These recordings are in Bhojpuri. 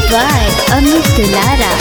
by Amit Lara.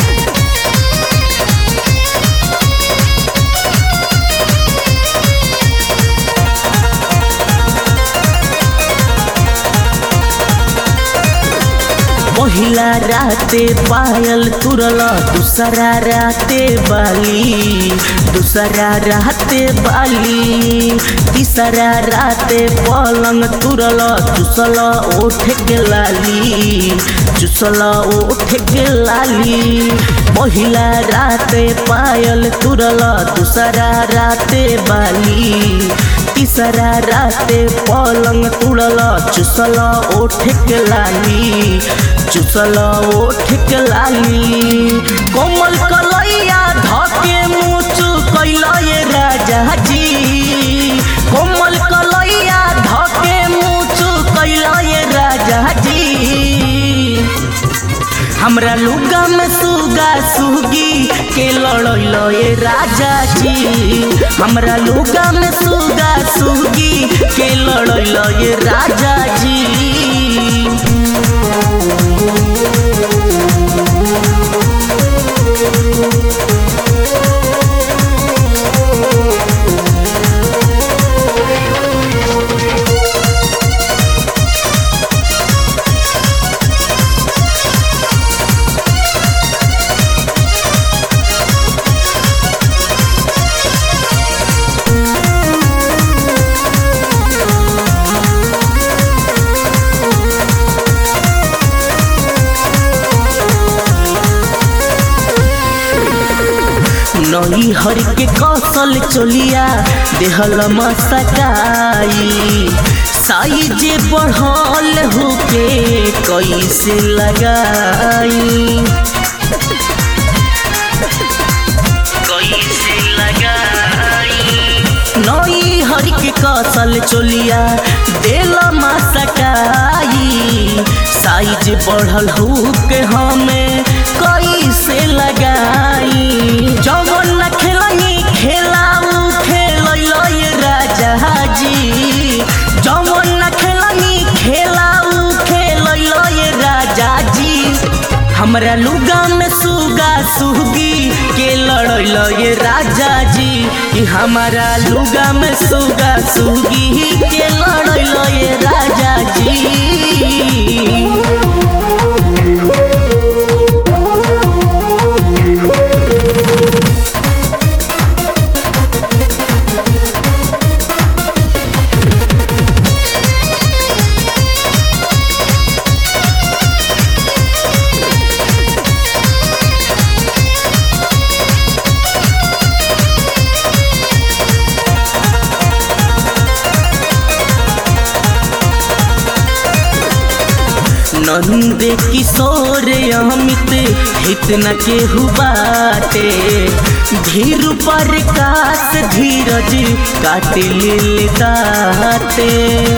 पहिला राते पायल तुरल दूसरा राते बाली, दूसरा राते बाली, तीसरा राते पलंग तुरल चुसल ओठ के लाली, चुसल ओठ के लाली। पहिला राते पायल तुरल दूसरा राते बाली, तीसरा राते पलंग तुड़ल चुसल ओठ के लाली, चुसल ओठ के लाली। कोमल कलैया धके मुचु कैला ये राजा जी, कोमल कलैया धके मुचु कैला ये राजा जी। हमरा लुगा में सुगा सुगी के लड़ैल ये राजा जी, हमरा लुगा में सुगा सुगी के लड़ैल ये राजा जी। नई हर के कौशल चोलिया देहल मसकाई, साइज बढ़ल होके कैसे लगाई, कैसे लगाई। नई हर के कौशल चोलिया देल मसकाई, साइज बढ़ल होके हमें कैसे लगाई। जवन न खेलनी खेलाऊ खेलैल ये राजा जी, जवन न खेलनी खेलाऊ खेलैल ये राजा जी। हमरा लुगा में सुगा सुगी के लड़ैल ये राजा जी, कि हमारा लुगा में सुगा सुगी के लड़ैल ये राजा जी। नंद किशोर अमित इतना केहू बाटे, धीर पर काश धीरज काट ले दाते,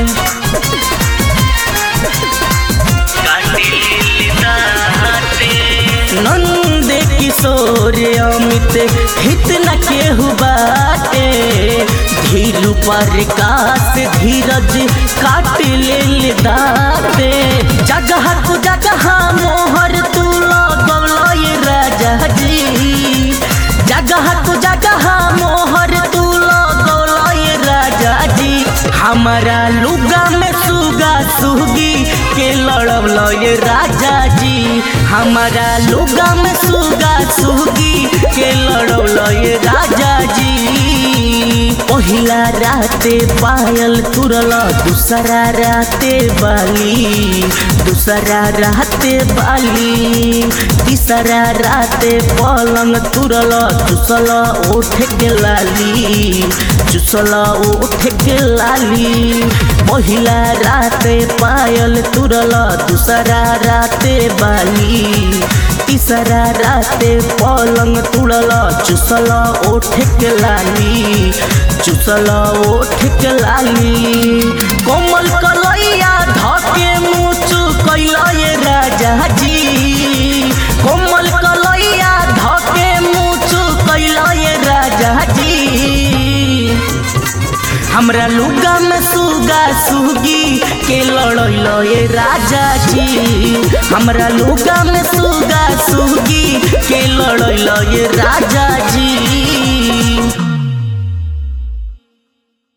नंद किशोर अमित इतना केहू बाटे, धीर पर काश धीरज काट ले दाते। जगह को जगह मोहर तू लगौल ये राजा जी, जगह को जगह मोहर तू लगौल ये राजा जी। हमारा लुगा में सुगा सुगी के लड़ौल ये राजा जी, हमारा लुगा में सुगा सुगी के लड़ौल ये राजा जी। पहिला राते पायल तुरल दूसरा राते बाली, दूसरा राते बाली, तीसरा राते पलंग तुरल चुसल ओठ के लाली, चुसल ओठ के लाली। पहिला राते पायल तुरल दूसरा राते बाली, तीसरा राते पलंग तुड़ल चुसल ओठ के लाली, चुसल ओठ के लाली। कोमल कलैया धके मुचु कैला ये राजा जी, कोमल कलैया धके मुचु कैला ये राजा जी। हमरा लुगा में सुगा सुगी के लड़ैल ये राजा जी हमरा लुगा में सुगा सुगी के लड़ैल ये राजा